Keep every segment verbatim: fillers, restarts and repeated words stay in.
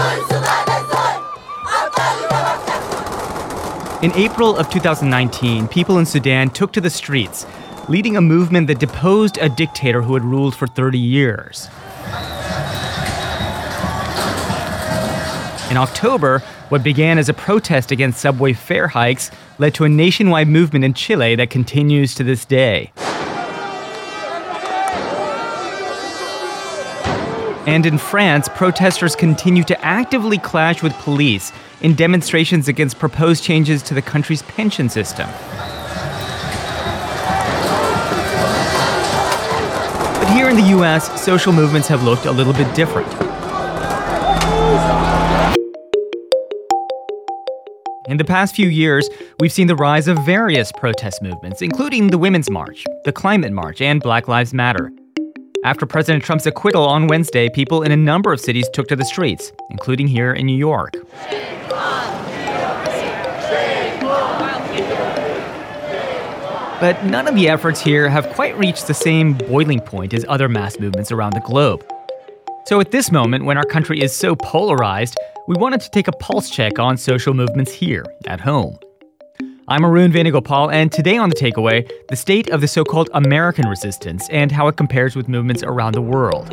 In April of two thousand nineteen, people in Sudan took to the streets, leading a movement that deposed a dictator who had ruled for thirty years. In October, what began as a protest against subway fare hikes led to a nationwide movement in Chile that continues to this day. And in France, protesters continue to actively clash with police in demonstrations against proposed changes to the country's pension system. But here in the U S, social movements have looked a little bit different. In the past few years, we've seen the rise of various protest movements, including the Women's March, the Climate March, and Black Lives Matter. After President Trump's acquittal on Wednesday, people in a number of cities took to the streets, including here in New York. But none of the efforts here have quite reached the same boiling point as other mass movements around the globe. So at this moment, when our country is so polarized, we wanted to take a pulse check on social movements here, at home. I'm Arun Venugopal, and today on The Takeaway, the state of the so-called American resistance and how it compares with movements around the world.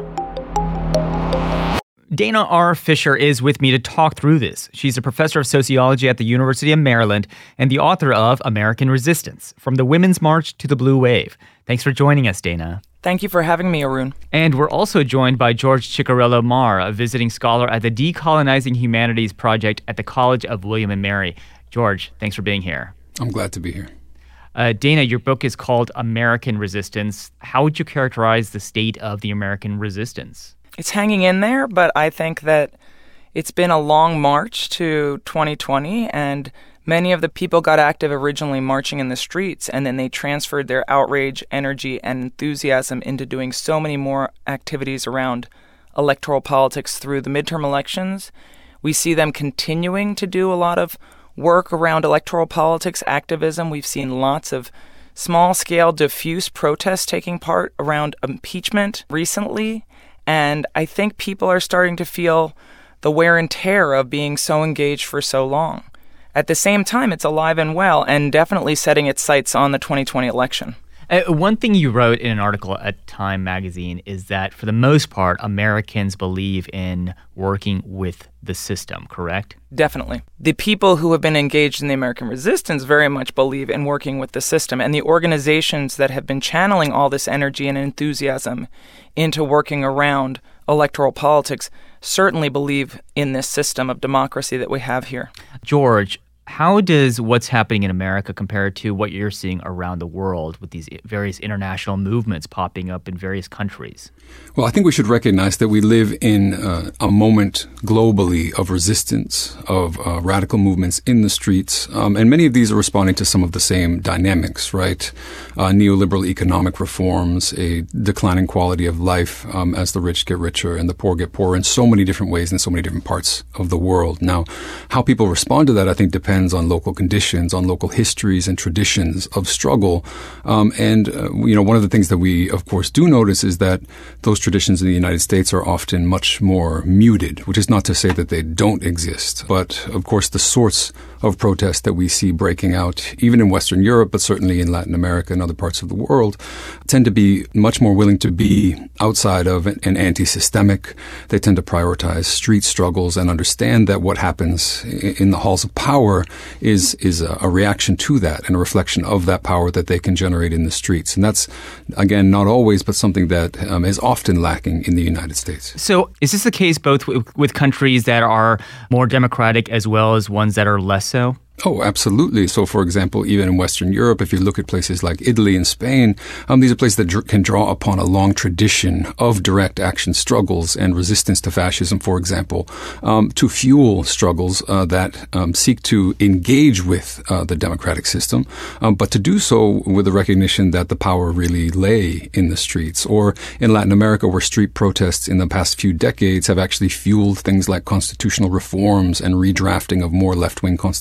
Dana R. Fisher is with me to talk through this. She's a professor of sociology at the University of Maryland and the author of American Resistance, From the Women's March to the Blue Wave. Thanks for joining us, Dana. Thank you for having me, Arun. And we're also joined by George Ciccarello-Maher, a visiting scholar at the Decolonizing Humanities Project at the College of William and Mary. George, thanks for being here. I'm glad to be here. Uh, Dana, your book is called American Resistance. How would you characterize the state of the American resistance? It's hanging in there, but I think that it's been a long march to twenty twenty, and many of the people got active originally marching in the streets, and then they transferred their outrage, energy, and enthusiasm into doing so many more activities around electoral politics through the midterm elections. We see them continuing to do a lot of work around electoral politics, activism. We've seen lots of small-scale, diffuse protests taking part around impeachment recently, and I think people are starting to feel the wear and tear of being so engaged for so long. At the same time, it's alive and well and definitely setting its sights on the twenty twenty election. Uh, one thing you wrote in an article at Time magazine is that, for the most part, Americans believe in working with the system, correct? Definitely. The people who have been engaged in the American resistance very much believe in working with the system, and the organizations that have been channeling all this energy and enthusiasm into working around electoral politics certainly believe in this system of democracy that we have here. George, how does what's happening in America compare to what you're seeing around the world with these various international movements popping up in various countries? Well, I think we should recognize that we live in uh, a moment globally of resistance, of uh, radical movements in the streets, um, and many of these are responding to some of the same dynamics, right? Uh, neoliberal economic reforms, a declining quality of life um, as the rich get richer and the poor get poorer in so many different ways in so many different parts of the world. Now, how people respond to that, I think, depends on local conditions, on local histories and traditions of struggle. Um, and, uh, you know, one of the things that we, of course, do notice is that those traditions in the United States are often much more muted, which is not to say that they don't exist. But, of course, the sorts of protests that we see breaking out, even in Western Europe, but certainly in Latin America and other parts of the world, tend to be much more willing to be outside of and anti-systemic. They tend to prioritize street struggles and understand that what happens in the halls of power is is a, a reaction to that and a reflection of that power that they can generate in the streets. And that's, again, not always, but something that um, is often lacking in the United States. So is this the case both w- with countries that are more democratic as well as ones that are less so? Oh, absolutely. So, for example, even in Western Europe, if you look at places like Italy and Spain, um, these are places that dr- can draw upon a long tradition of direct action struggles and resistance to fascism, for example, um, to fuel struggles uh, that um, seek to engage with uh, the democratic system, um, but to do so with the recognition that the power really lay in the streets. Or in Latin America, where street protests in the past few decades have actually fueled things like constitutional reforms and redrafting of more left-wing constitutions.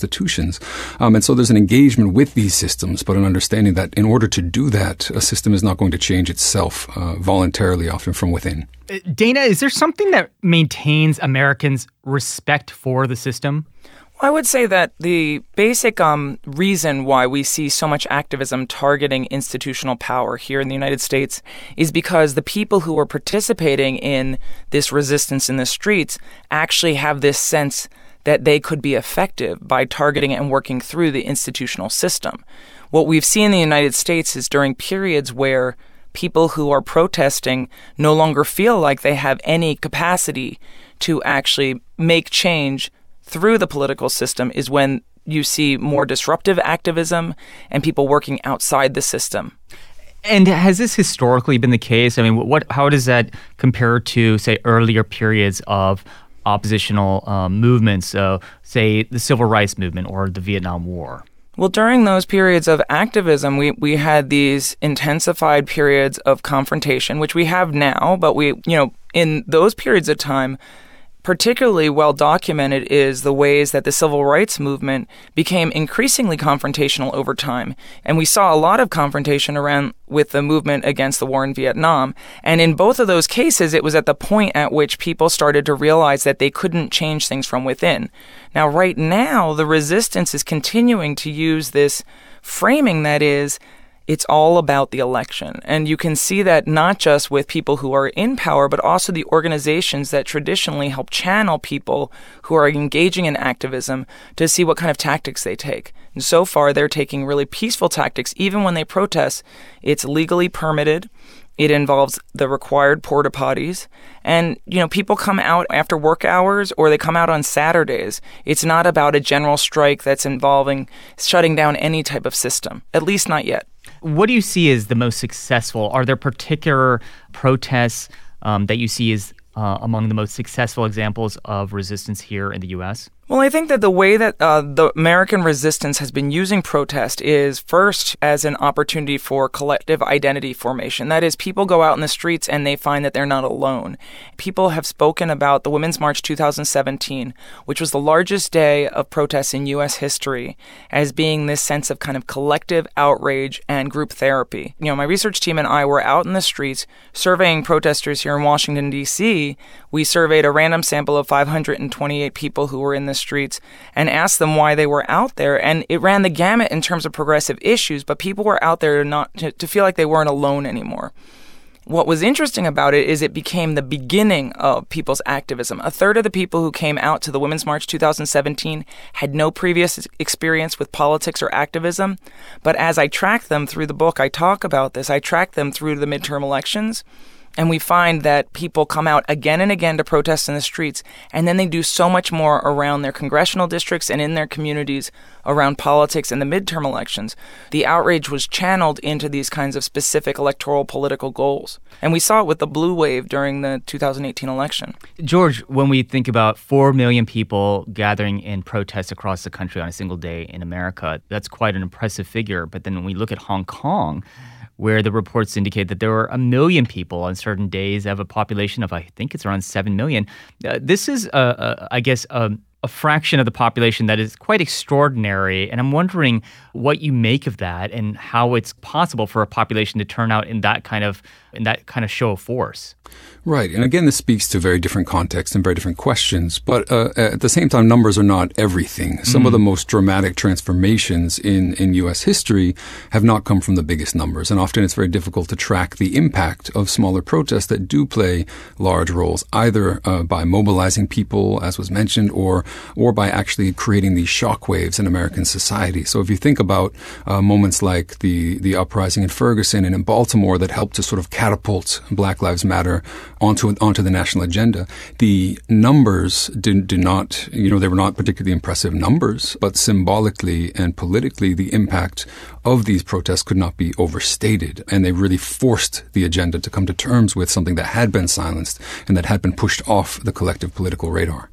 conditions. Um, and so there's an engagement with these systems, but an understanding that in order to do that, a system is not going to change itself uh, voluntarily, often from within. Dana, is there something that maintains Americans' respect for the system? I would say that the basic um, reason why we see so much activism targeting institutional power here in the United States is because the people who are participating in this resistance in the streets actually have this sense that they could be effective by targeting and working through the institutional system. What we've seen in the United States is during periods where people who are protesting no longer feel like they have any capacity to actually make change through the political system is when you see more disruptive activism and people working outside the system. And has this historically been the case? I mean, what how does that compare to, say, earlier periods of oppositional um, movements, uh, say the Civil Rights Movement or the Vietnam War? Well, during those periods of activism, we, we had these intensified periods of confrontation, which we have now, but we, you know, in those periods of time, particularly well documented is the ways that the civil rights movement became increasingly confrontational over time. And we saw a lot of confrontation around with the movement against the war in Vietnam. And in both of those cases, it was at the point at which people started to realize that they couldn't change things from within. Now, right now, the resistance is continuing to use this framing that is, it's all about the election. And you can see that not just with people who are in power, but also the organizations that traditionally help channel people who are engaging in activism to see what kind of tactics they take. And so far, they're taking really peaceful tactics. Even when they protest, it's legally permitted. It involves the required porta potties. And, you know, people come out after work hours or they come out on Saturdays. It's not about a general strike that's involving shutting down any type of system, at least not yet. What do you see as the most successful? Are there particular protests um, that you see as uh, among the most successful examples of resistance here in the U S? Well, I think that the way that uh, the American resistance has been using protest is first as an opportunity for collective identity formation. That is, people go out in the streets and they find that they're not alone. People have spoken about the Women's March two thousand seventeen, which was the largest day of protests in U S history, as being this sense of kind of collective outrage and group therapy. You know, my research team and I were out in the streets surveying protesters here in Washington, D C. We surveyed a random sample of five hundred twenty-eight people who were in the streets and asked them why they were out there. And it ran the gamut in terms of progressive issues, but people were out there to not to, to feel like they weren't alone anymore. What was interesting about it is it became the beginning of people's activism. A third of the people who came out to the Women's March two thousand seventeen had no previous experience with politics or activism. But as I track them through the book, I talk about this. I track them through the midterm elections. And we find that people come out again and again to protest in the streets, and then they do so much more around their congressional districts and in their communities around politics and the midterm elections. The outrage was channeled into these kinds of specific electoral political goals. And we saw it with the blue wave during the two thousand eighteen election. George, when we think about four million people gathering in protests across the country on a single day in America, that's quite an impressive figure. But then when we look at Hong Kong, where the reports indicate that there were a million people on certain days of a population of, I think it's around seven million. Uh, this is, uh, uh, I guess, um, a fraction of the population that is quite extraordinary. And I'm wondering what you make of that and how it's possible for a population to turn out in that kind of in that kind of show of force. Right. And again, this speaks to very different contexts and very different questions. But uh, at the same time, numbers are not everything. Some mm-hmm. of the most dramatic transformations in, in U S history have not come from the biggest numbers. And often it's very difficult to track the impact of smaller protests that do play large roles, either uh, by mobilizing people, as was mentioned, or or by actually creating these shockwaves in American society. So if you think about uh, moments like the, the uprising in Ferguson and in Baltimore that helped to sort of catapult Black Lives Matter onto onto the national agenda. The numbers did, did not, you know, they were not particularly impressive numbers, but symbolically and politically, the impact of these protests could not be overstated. And they really forced the agenda to come to terms with something that had been silenced and that had been pushed off the collective political radar.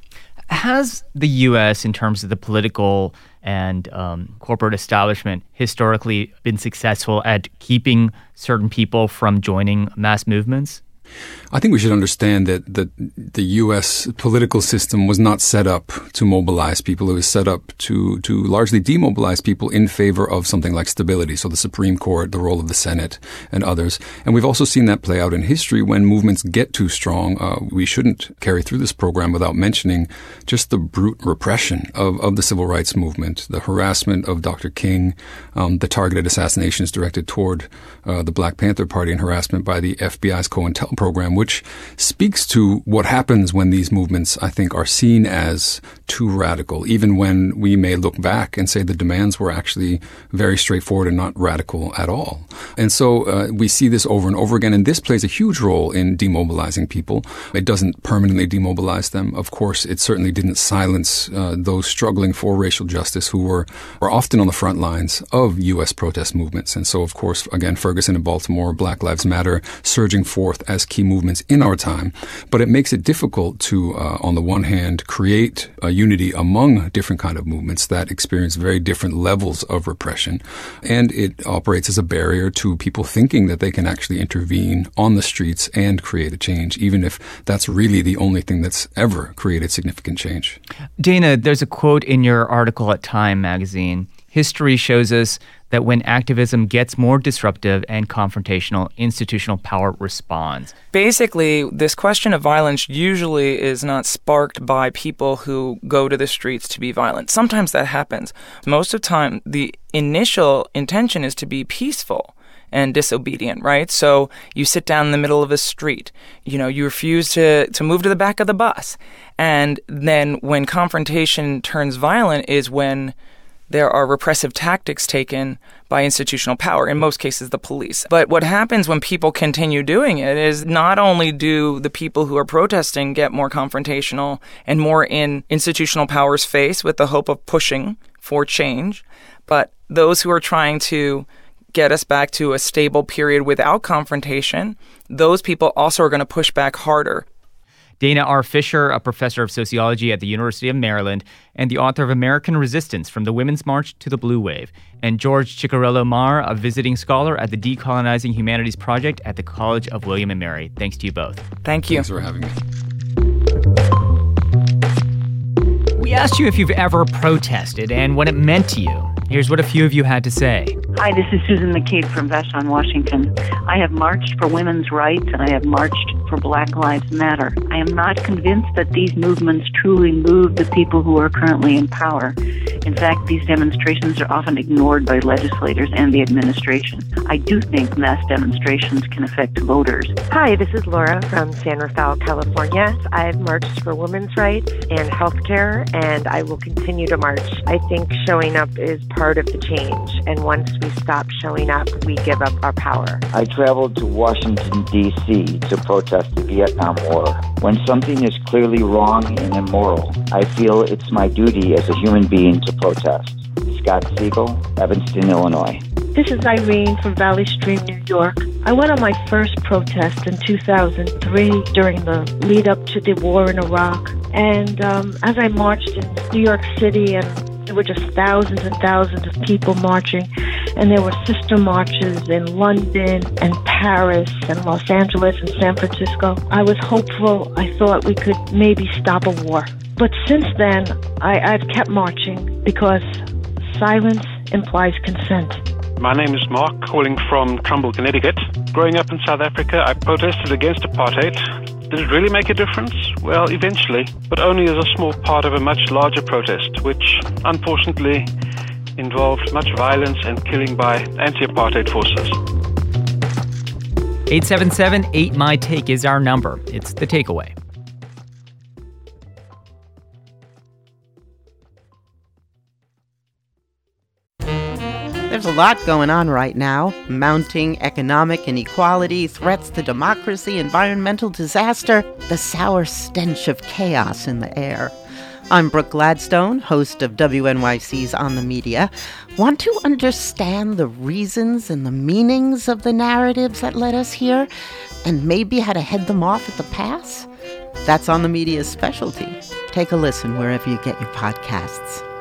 Has the U S, in terms of the political and um, corporate establishment, historically been successful at keeping certain people from joining mass movements? I think we should understand that, that the U S political system was not set up to mobilize people. It was set up to, to largely demobilize people in favor of something like stability. So the Supreme Court, the role of the Senate, and others. And we've also seen that play out in history when movements get too strong. Uh, we shouldn't carry through this program without mentioning just the brute repression of, of the civil rights movement, the harassment of Doctor King, um, the targeted assassinations directed toward uh, the Black Panther Party, and harassment by the F B I's COINTEL program, which speaks to what happens when these movements, I think, are seen as too radical, even when we may look back and say the demands were actually very straightforward and not radical at all. And so uh, we see this over and over again, and this plays a huge role in demobilizing people. It doesn't permanently demobilize them. Of course, it certainly didn't silence uh, those struggling for racial justice who were, were often on the front lines of U S protest movements. And so, of course, again, Ferguson and Baltimore, Black Lives Matter surging forth as key movements in our time. But it makes it difficult to, uh, on the one hand, create a unity among different kind of movements that experience very different levels of repression. And it operates as a barrier to people thinking that they can actually intervene on the streets and create a change, even if that's really the only thing that's ever created significant change. Dana, there's a quote in your article at Time magazine. History shows us that when activism gets more disruptive and confrontational, institutional power responds. Basically, this question of violence usually is not sparked by people who go to the streets to be violent. Sometimes that happens. Most of the time, the initial intention is to be peaceful and disobedient, right? So you sit down in the middle of a street, you know, you refuse to, to move to the back of the bus. And then when confrontation turns violent is when there are repressive tactics taken by institutional power, in most cases the police. But what happens when people continue doing it is not only do the people who are protesting get more confrontational and more in institutional power's face with the hope of pushing for change, but those who are trying to get us back to a stable period without confrontation, those people also are going to push back harder. Dana R. Fisher, a professor of sociology at the University of Maryland and the author of American Resistance from the Women's March to the Blue Wave, and George Ciccarello-Maher, a visiting scholar at the Decolonizing Humanities Project at the College of William and Mary. Thanks to you both. Thank you. Thanks for having me. We asked you if you've ever protested and what it meant to you. Here's what a few of you had to say. Hi, this is Susan McCabe from Vashon, Washington. I have marched for women's rights and I have marched for Black Lives Matter. I am not convinced that these movements truly move the people who are currently in power. In fact, these demonstrations are often ignored by legislators and the administration. I do think mass demonstrations can affect voters. Hi, this is Laura from San Rafael, California. I've marched for women's rights and healthcare, and I will continue to march. I think showing up is part of the change, and once we stop showing up, we give up our power. I traveled to Washington, D C to protest the Vietnam War. When something is clearly wrong and immoral, I feel it's my duty as a human being to protest. Scott Siegel, Evanston, Illinois. This is Irene from Valley Stream, New York. I went on my first protest in two thousand three during the lead up to the war in Iraq. And um, as I marched in New York City, and there were just thousands and thousands of people marching, and there were sister marches in London and Paris and Los Angeles and San Francisco. I was hopeful. I thought we could maybe stop a war. But since then, I, I've kept marching because silence implies consent. My name is Mark, calling from Trumbull, Connecticut. Growing up in South Africa, I protested against apartheid. Did it really make a difference? Well, eventually, but only as a small part of a much larger protest, which unfortunately involved much violence and killing by anti-apartheid forces. eight seven seven eight M Y T A K E is our number. It's The Takeaway. There's a lot going on right now. Mounting economic inequality, threats to democracy, environmental disaster, the sour stench of chaos in the air. I'm Brooke Gladstone, host of W N Y C's On the Media. Want to understand the reasons and the meanings of the narratives that led us here, and maybe how to head them off at the pass? That's On the Media's specialty. Take a listen wherever you get your podcasts.